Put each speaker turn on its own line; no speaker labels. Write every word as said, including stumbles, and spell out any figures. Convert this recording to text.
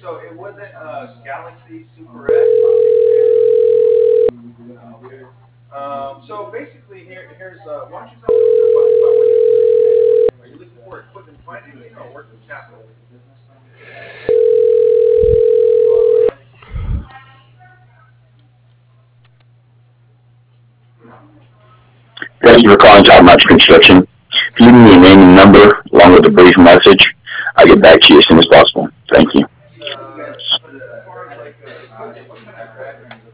so it wasn't a Galaxy Super S. Oh, okay. Um, so basically, here, here's uh, why don't you tell me a little bit about, about what you're looking for? Are you looking for equipment financing or working capital?
Thank you for calling Top Notch Construction. If you leave me your name and number along with a brief message, I'll get back to you as soon as possible. Thank you.
Uh, as far as like uh, equipment, what kind of equipment?